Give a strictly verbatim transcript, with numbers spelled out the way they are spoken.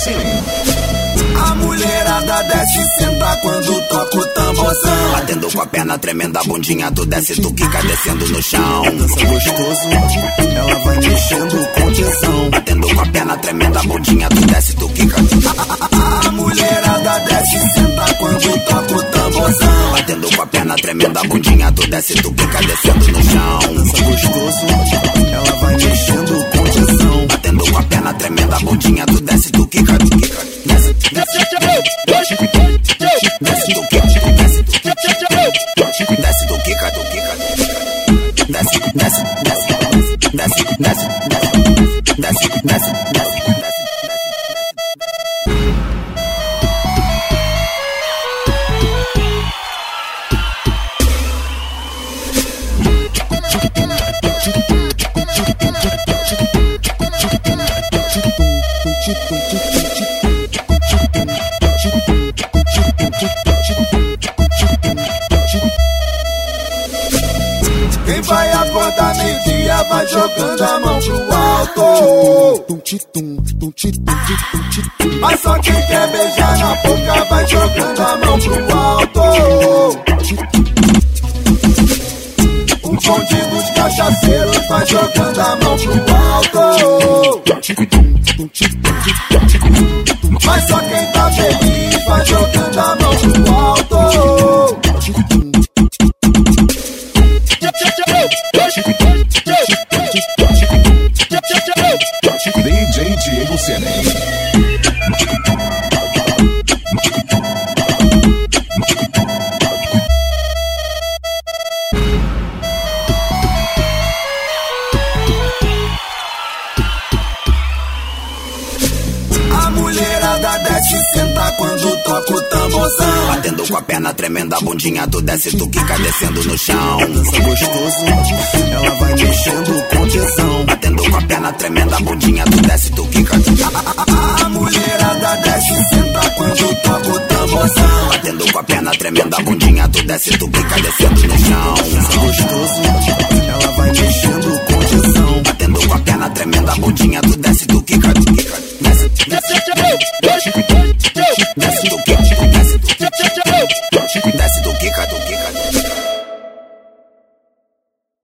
A mulherada desce e senta quando toca o tamborzão. Batendo com a perna tremenda, a bundinha tu desce, tu quica descendo no chão. Dança gostoso, ela vai mexendo com tesão. Batendo com a perna tremenda, a bundinha tu desce, tu quica. A mulherada desce e senta quando toca o tamborzão. Batendo com a perna tremenda, a bundinha tu desce, tu quica descendo no chão. Dança gostoso, ela vai mexendo com tesão. Batendo com a perna tremenda, a bundinha tu desce, tu quica, tu quica. Desce, desce, desce, desce, tu quica, desce, tu quica, desce, tu quica, tu quica, desce, desce, desce, desce, desce, desce, desce, desce, desce. Quem vai acordar meio-dia vai jogando a mão pro alto. Mas só quem quer beijar na boca vai jogando a mão pro alto. O bonde dos cachaceiros vai jogando a mão pro alto. Mas só quem tá feliz vai jogando a mão pro alto. D J Diego Senen. A mulherada desce e senta quando toca o tamborzão. Batendo com a perna tremenda, a bundinha tu desce, tu quica descendo no chão. Dança gostoso, ela vai mexendo com tesão. Batendo com a perna tremenda, a bundinha tu desce, tu quica. A mulherada desce e senta quando toca o tamborzão. Batendo com a perna tremenda, a bundinha tu desce, tu quica descendo no chão. Dança gostoso,